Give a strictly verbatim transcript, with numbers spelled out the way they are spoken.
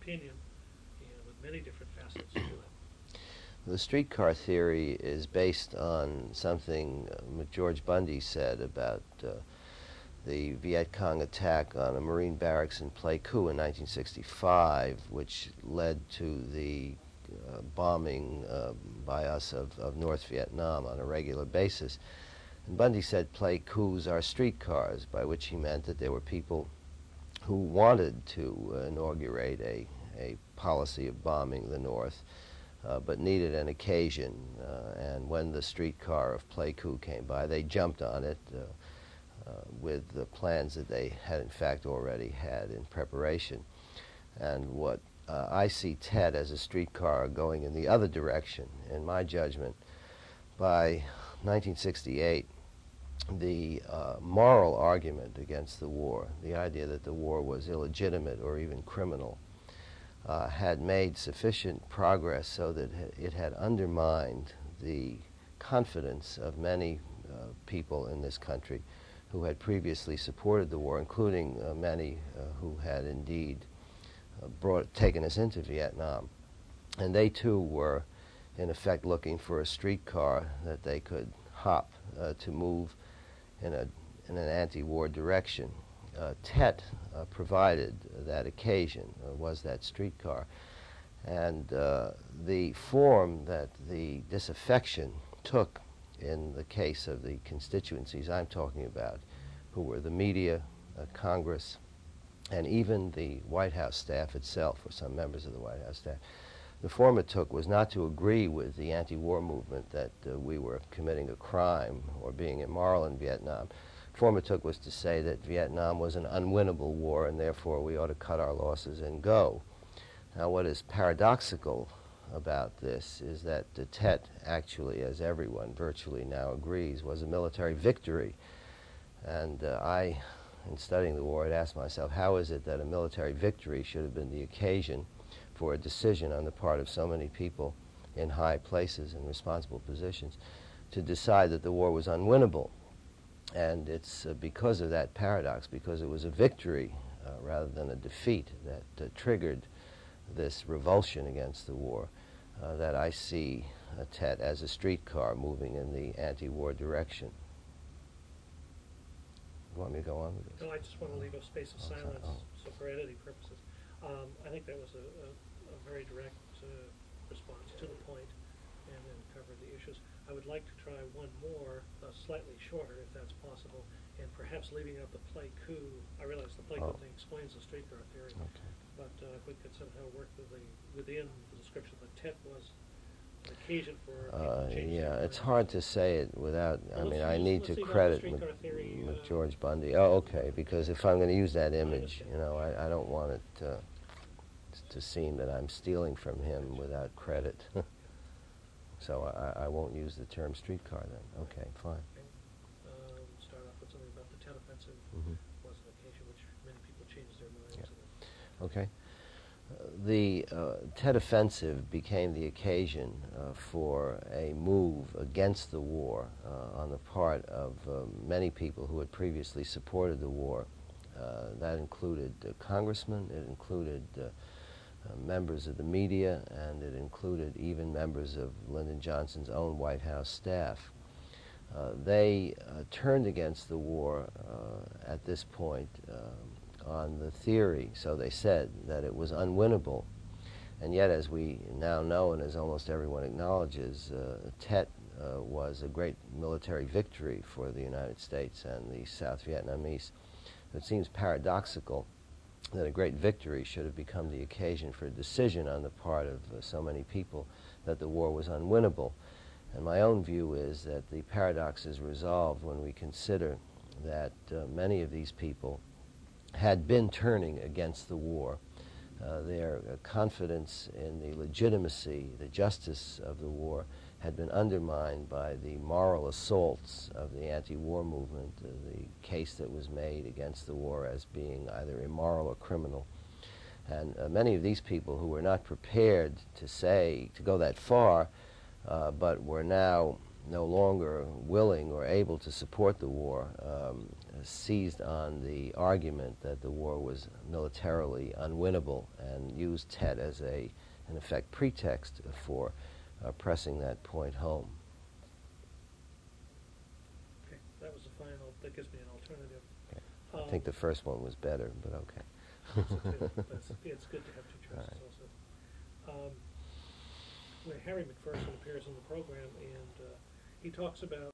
opinion, and with many different facets to it. The streetcar theory is based on something uh, George Bundy said about uh, the Viet Cong attack on a Marine barracks in Pleiku in nineteen sixty-five, which led to the uh, bombing uh, by us of, of North Vietnam on a regular basis. And Bundy said Pleikus are streetcars, by which he meant that there were people who wanted to uh, inaugurate a, a policy of bombing the North, uh, but needed an occasion. Uh, and when the streetcar of Pleiku came by, they jumped on it uh, uh, with the plans that they had in fact already had in preparation. And what uh, I see Tet as a streetcar going in the other direction, in my judgment. By nineteen sixty-eight, the uh, moral argument against the war, the idea that the war was illegitimate or even criminal, uh, had made sufficient progress so that it had undermined the confidence of many uh, people in this country who had previously supported the war, including uh, many uh, who had indeed uh, brought, taken us into Vietnam. And they too were in effect looking for a streetcar that they could hop uh, to move in, a, in an anti-war direction. Uh, Tet uh, provided that occasion, uh, was that streetcar. And uh, the form that the disaffection took in the case of the constituencies I'm talking about, who were the media, uh, Congress, and even the White House staff itself, or some members of the White House staff, the form it took was not to agree with the anti-war movement that uh, we were committing a crime or being immoral in Vietnam. The form it took was to say that Vietnam was an unwinnable war and therefore we ought to cut our losses and go. Now what is paradoxical about this is that the Tet actually, as everyone virtually now agrees, was a military victory. And uh, I, in studying the war, had asked myself, how is it that a military victory should have been the occasion for a decision on the part of so many people in high places and responsible positions to decide that the war was unwinnable? And it's uh, because of that paradox, because it was a victory uh, rather than a defeat that uh, triggered this revulsion against the war, uh, that I see uh, Tet as a streetcar moving in the anti-war direction. You want me to go on with this? No, I just want to leave a space of Oh, silence, oh. so for editing purposes. Um, I think that was a, a, a very direct uh, response to the point and then covered the issues. I would like to try one more, uh, slightly shorter if that's possible, and perhaps leaving out the Pleiku. I realize the Pleiku Oh. thing explains the streetcar theory, Okay. but uh, if we could somehow work with the, within the description that Tet was an occasion for people Uh, to change yeah, their it's minds. hard to say it without, I Well, mean, let's I use- need let's to leave out the credit streetcar Mc- theory, uh, McGeorge Bundy. Oh, okay, because if I'm going to use that image, understand. you know, I, I don't want it uh, to seem that I'm stealing from him without credit. So I, I won't use the term streetcar then. Okay, fine. Okay. Um, start off with something about the Tet Offensive Mhm. was an occasion which many people changed their minds. Yeah. and Okay. Uh, the uh, Tet Offensive became the occasion uh, for a move against the war uh, on the part of uh, many people who had previously supported the war. Uh, that included uh, congressmen, it included uh, uh, members of the media, and it included even members of Lyndon Johnson's own White House staff. Uh, they uh, turned against the war uh, at this point uh, on the theory, so they said, that it was unwinnable. And yet, as we now know, and as almost everyone acknowledges, uh, Tet uh, was a great military victory for the United States and the South Vietnamese. It seems paradoxical that a great victory should have become the occasion for a decision on the part of uh, so many people that the war was unwinnable. And my own view is that the paradox is resolved when we consider that uh, many of these people had been turning against the war. Uh, their uh, confidence in the legitimacy, the justice of the war had been undermined by the moral assaults of the anti-war movement, uh, the case that was made against the war as being either immoral or criminal. And uh, many of these people who were not prepared to say, to go that far, uh, but were now no longer willing or able to support the war, um, seized on the argument that the war was militarily unwinnable and used Tet as a, in effect, pretext for uh, pressing that point home. Okay, that was the final, that gives me an alternative. Okay. Um, I think the first one was better, but okay. so too, but it's, it's good to have two choices Right. also. Um, where Harry McPherson appears in the program, and uh, he talks about